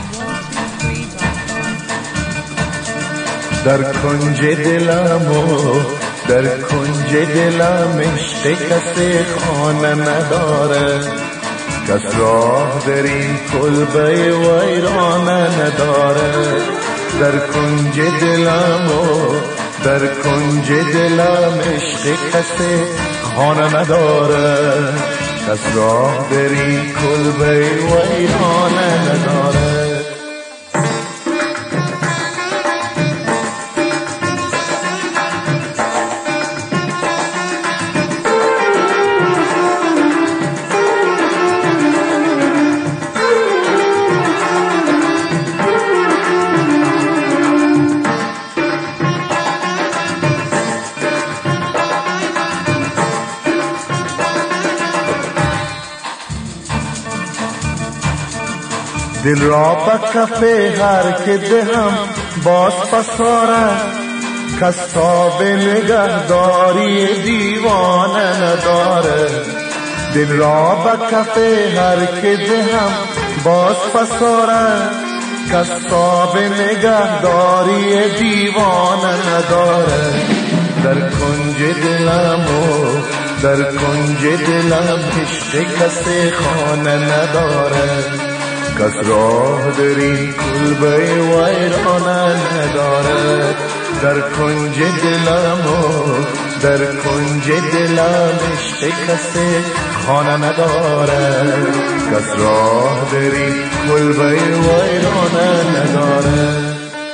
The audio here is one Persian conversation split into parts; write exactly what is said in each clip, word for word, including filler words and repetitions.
در کنج دلم و در کنج دلم عشق کسی خانه نداره، کس راه در این کلبه ویرانه نداره. در کنج دلم و در کنج دلم عشق کسی خانه نداره، کس راه در این کلبه ویرانه نداره. دل را به کف هر که دهم باز پساره، کس تاب نگهداری دیوانه نداره. دل را به کف هر که دهم باز پساره، کس تاب نگهداری دیوانه نداره. در کنج دلم و در کنج دلم عشق کسی خانه نداره، کس راه در این کلبه ویرانه نداره. در کنج دلم و در کنج دلم عشق کسی خانه نداره، کس راه در این کلبه ویرانه نداره.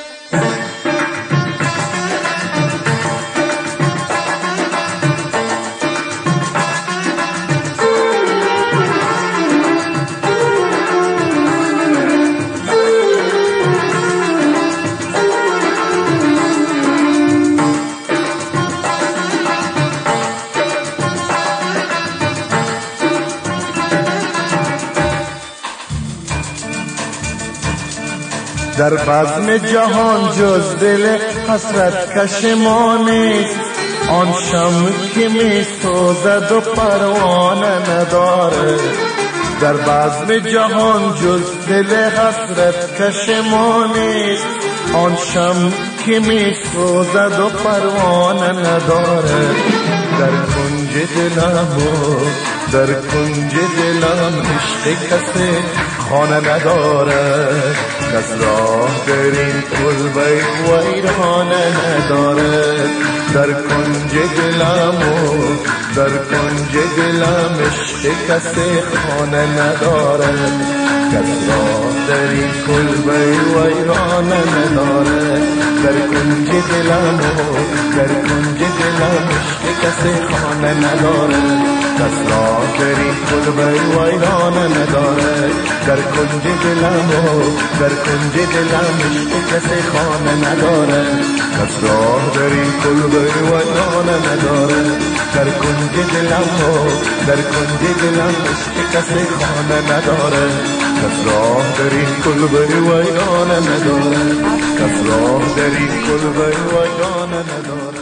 در بزم جهان جز دل حسرت کش ما نیست، آن شمع که می سوزد و پروانه نداره. در بزم جهان جز دل حسرت کش ما نیست، آن شمع که می سوزد و پروانه نداره. در کنج دلم و در کنج دلم عشق کسی خانه نداره، کس راه در این کلبه ویرانه نداره. در کنج دلم و در کنج دلم عشق کسی خانه نداره، کس راه در این کلبه ویرانه نداره. در کنج دلم و در کنج دلم عشق کسی خانه نداره، کس راه در این کلبه ویرانه نداره. در کنج دلم و در کنج دلم عشق کسی خانه نداره، کس راه در این کلبه ویرانه نداره. در کنج دلم و در کنج دلم عشق کسی خانه نداره، کس راه در این کلبه ویرانه نداره، کس راه در این کلبه ویرانه نداره.